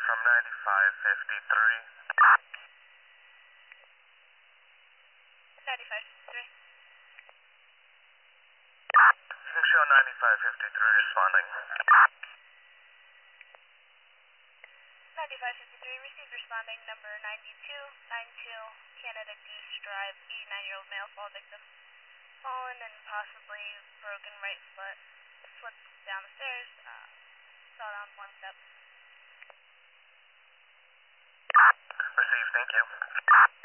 from 9553. 9553. You can show 9553 responding. 9553, received responding number 9292, Canada Goose Drive, 89-year-old male fall victim. Fallen and possibly broken right foot, slipped down the stairs, fell down one step. Received, thank you.